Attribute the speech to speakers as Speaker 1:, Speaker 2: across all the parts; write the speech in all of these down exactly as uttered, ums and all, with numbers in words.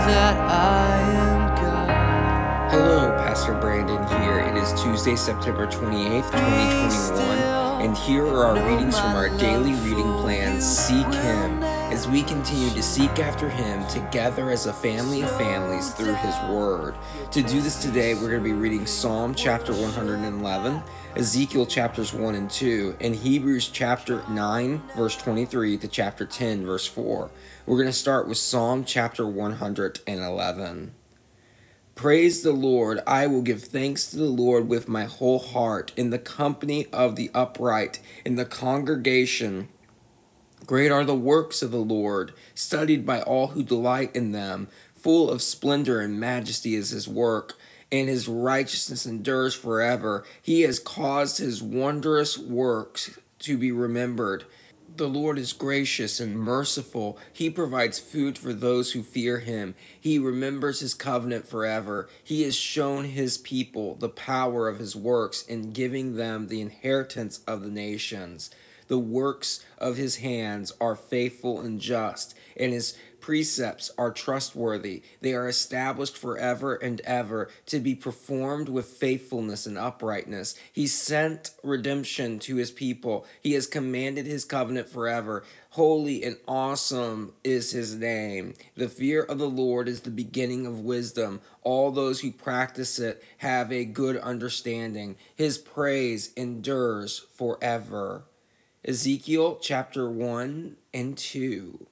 Speaker 1: that I am God.
Speaker 2: Hello, Pastor Brandon here. It is Tuesday, September twenty-eighth, twenty twenty-one, and here are our readings from our daily reading plan, Seek Him, as we continue to seek after Him together as a family of families through His Word. To do this today, we're going to be reading Psalm chapter one hundred eleven, Ezekiel chapters one and two, and Hebrews chapter nine, verse twenty-three to chapter ten, verse four. We're going to start with Psalm chapter one hundred eleven. Praise the Lord. I will give thanks to the Lord with my whole heart, in the company of the upright, in the congregation. Great are the works of the Lord, studied by all who delight in them. Full of splendor and majesty is his work, and his righteousness endures forever. He has caused his wondrous works to be remembered. The Lord is gracious and merciful. He provides food for those who fear him. He remembers his covenant forever. He has shown his people the power of his works in giving them the inheritance of the nations. The works of his hands are faithful and just, and his precepts are trustworthy. They are established forever and ever, to be performed with faithfulness and uprightness. He sent redemption to his people. He has commanded his covenant forever. Holy and awesome is his name. The fear of the Lord is the beginning of wisdom. All those who practice it have a good understanding. His praise endures forever. Ezekiel chapter one and two.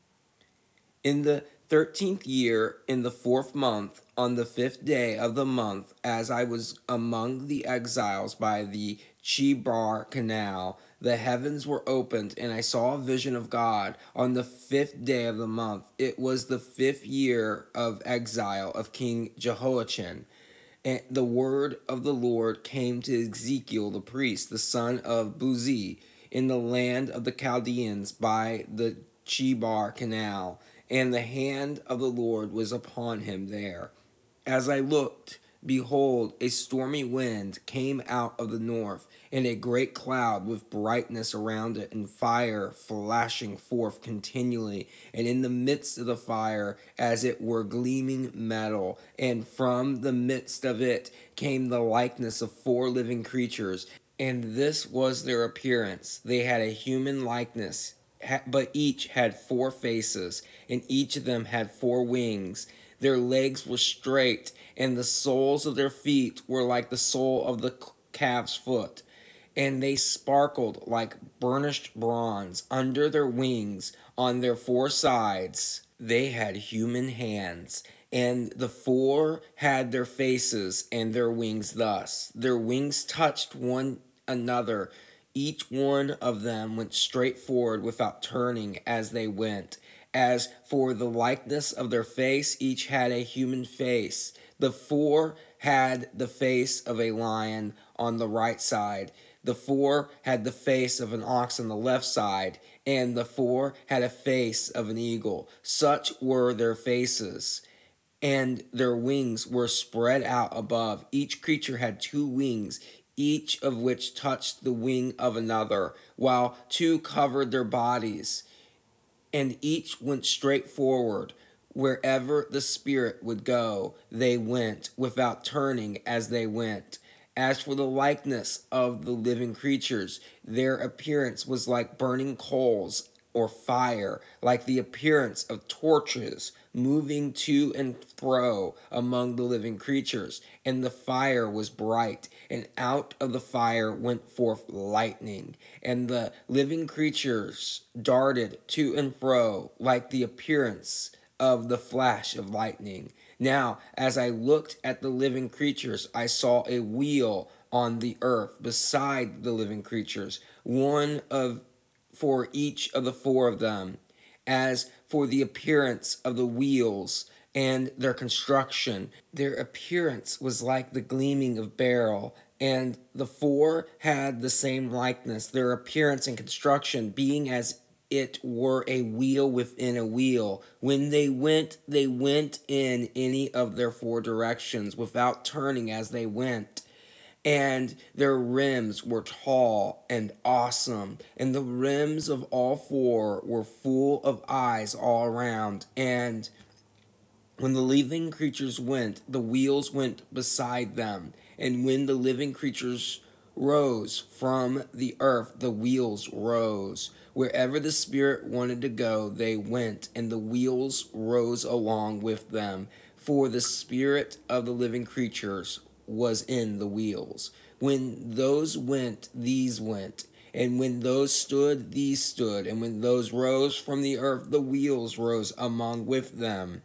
Speaker 2: In the thirteenth year, in the fourth month, on the fifth day of the month, as I was among the exiles by the Chebar Canal, the heavens were opened, and I saw a vision of God on the fifth day of the month. It was the fifth year of exile of King Jehoiachin. And the word of the Lord came to Ezekiel the priest, the son of Buzi, in the land of the Chaldeans by the Chebar Canal, and the hand of the Lord was upon him there. As I looked, behold, a stormy wind came out of the north, and a great cloud with brightness around it, and fire flashing forth continually, and in the midst of the fire, as it were gleaming metal, and from the midst of it came the likeness of four living creatures. And this was their appearance. They had a human likeness, but each had four faces, and each of them had four wings. Their legs were straight, and the soles of their feet were like the sole of the calf's foot. And they sparkled like burnished bronze. Under their wings, on their four sides, they had human hands. And the four had their faces and their wings thus. Their wings touched one another. Each one of them went straight forward without turning as they went. As for the likeness of their face, each had a human face. The four had the face of a lion on the right side. The four had the face of an ox on the left side. And the four had a face of an eagle. Such were their faces. And their wings were spread out above. Each creature had two wings, each of which touched the wing of another, while two covered their bodies. And each went straight forward. Wherever the Spirit would go, they went, without turning as they went. As for the likeness of the living creatures, their appearance was like burning coals or fire, like the appearance of torches moving to and fro among the living creatures. And the fire was bright, and out of the fire went forth lightning. And the living creatures darted to and fro like the appearance of the flash of lightning. Now, as I looked at the living creatures, I saw a wheel on the earth beside the living creatures, one of for each of the four of them. As for the appearance of the wheels and their construction, their appearance was like the gleaming of beryl, and the four had the same likeness, their appearance and construction being as it were a wheel within a wheel. When they went, they went in any of their four directions, without turning as they went. And their rims were tall and awesome, and the rims of all four were full of eyes all around. And When the living creatures went, the wheels went beside them. And when the living creatures rose from the earth, the wheels rose. Wherever the Spirit wanted to go, they went, and the wheels rose along with them. For the Spirit of the living creatures was in the wheels. When those went, these went. And when those stood, these stood. And when those rose from the earth, the wheels rose among with them.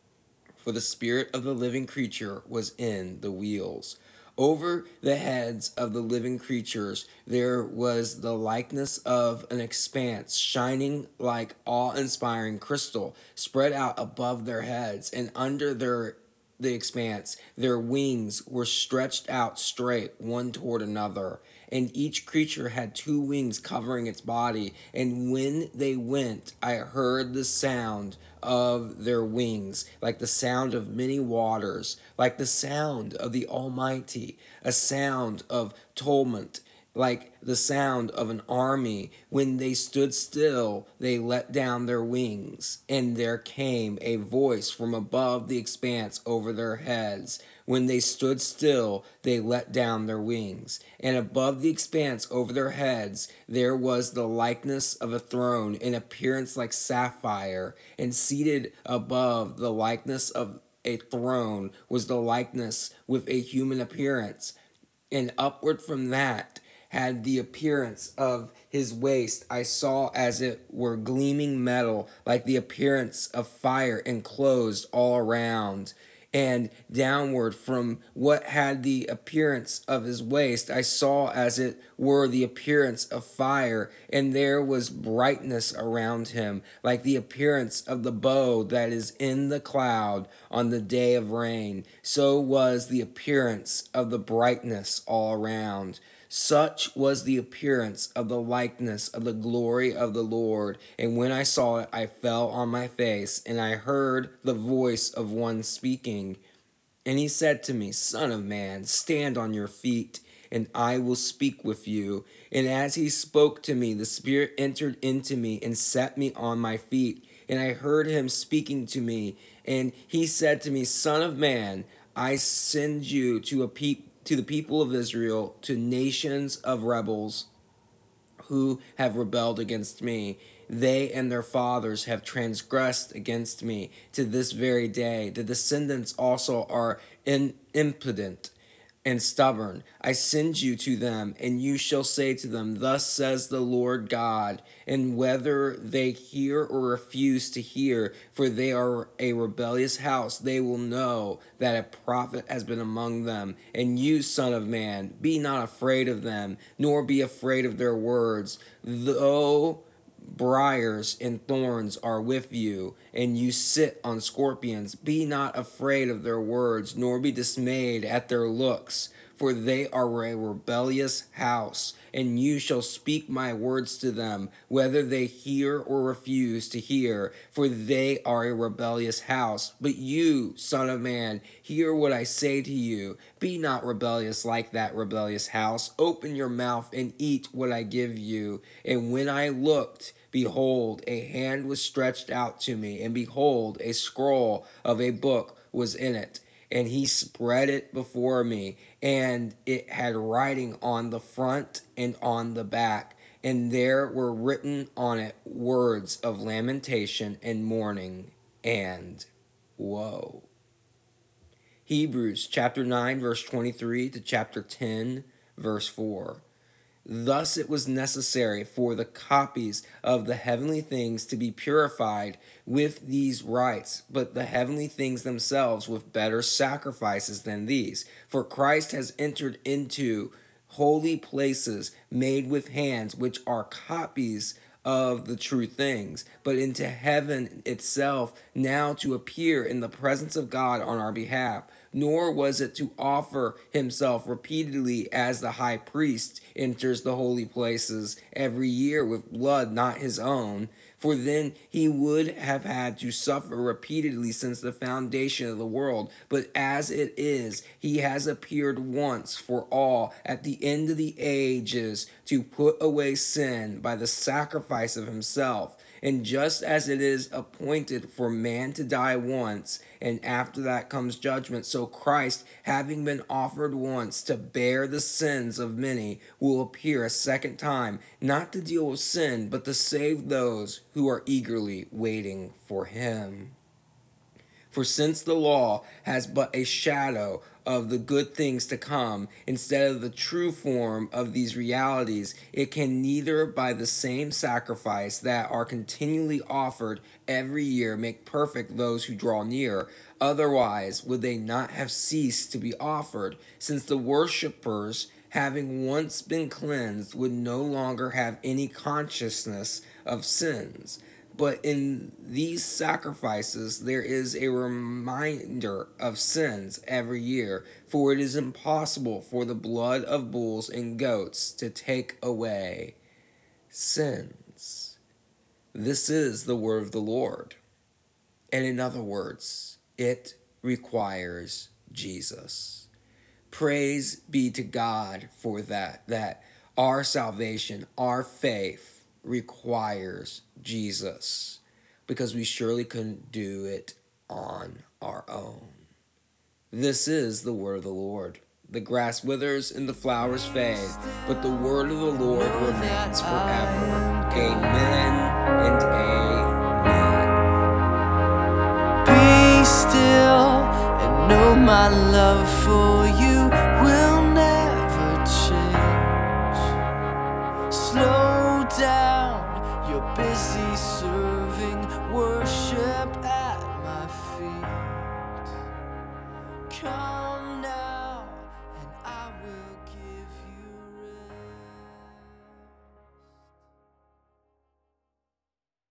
Speaker 2: For the spirit of the living creature was in the wheels. Over the heads of the living creatures there was the likeness of an expanse, shining like awe-inspiring crystal, spread out above their heads, and under their the expanse their wings were stretched out straight, one toward another. And each creature had two wings covering its body. And when they went, I heard the sound of their wings, like the sound of many waters, like the sound of the Almighty, a sound of tumult, like the sound of an army. When they stood still, they let down their wings, and there came a voice from above the expanse over their heads. When they stood still, they let down their wings, and above the expanse over their heads there was the likeness of a throne, in appearance like sapphire, and seated above the likeness of a throne was the likeness with a human appearance, and upward from that had the appearance of his waist. I saw as it were gleaming metal, like the appearance of fire enclosed all around. And downward from what had the appearance of his waist, I saw as it were the appearance of fire, and there was brightness around him, like the appearance of the bow that is in the cloud on the day of rain. So was the appearance of the brightness all around. Such was the appearance of the likeness of the glory of the Lord. And when I saw it, I fell on my face, and I heard the voice of one speaking. And he said to me, Son of man, stand on your feet, and I will speak with you. And as he spoke to me, the Spirit entered into me and set me on my feet. And I heard him speaking to me. And he said to me, Son of man, I send you to a people to the people of Israel, to nations of rebels who have rebelled against me. They and their fathers have transgressed against me to this very day. The descendants also are in, impudent and stubborn. I send you to them, and you shall say to them, Thus says the Lord God. And whether they hear or refuse to hear, for they are a rebellious house, they will know that a prophet has been among them. And you, son of man, be not afraid of them, nor be afraid of their words. Though briars and thorns are with you, and you sit on scorpions, be not afraid of their words, nor be dismayed at their looks, for they are a rebellious house. And you shall speak my words to them, whether they hear or refuse to hear, for they are a rebellious house. But you, son of man, hear what I say to you. Be not rebellious like that rebellious house. Open your mouth and eat what I give you. And when I looked, behold, a hand was stretched out to me, and behold, a scroll of a book was in it. And he spread it before me, and it had writing on the front and on the back, and there were written on it words of lamentation and mourning and woe. Hebrews chapter nine, verse twenty-three to chapter ten, verse four. Thus it was necessary for the copies of the heavenly things to be purified with these rites, but the heavenly things themselves with better sacrifices than these. For Christ has entered into holy places made with hands, which are copies of the true things, but into heaven itself, now to appear in the presence of God on our behalf. Nor was it to offer himself repeatedly as the high priest enters the holy places every year with blood not his own, for then he would have had to suffer repeatedly since the foundation of the world. But as it is, he has appeared once for all at the end of the ages to put away sin by the sacrifice of himself. And just as it is appointed for man to die once, and after that comes judgment, so Christ, having been offered once to bear the sins of many, will appear a second time, not to deal with sin, but to save those who are eagerly waiting for him. For since the law has but a shadow of the good things to come, instead of the true form of these realities, it can neither by the same sacrifice that are continually offered every year make perfect those who draw near. Otherwise would they not have ceased to be offered, since the worshippers, having once been cleansed, would no longer have any consciousness of sins. But in these sacrifices there is a reminder of sins every year, for it is impossible for the blood of bulls and goats to take away sins. This is the word of the Lord. And in other words, it requires Jesus. Praise be to God for that, that our salvation, our faith, requires Jesus, because we surely couldn't do it on our own. This is the word of the Lord. The grass withers and the flowers fade, but the word of the Lord remains forever. Amen and amen.
Speaker 1: Be still and know my love for you will never change. Slow down, you're busy serving worship at my feet. Come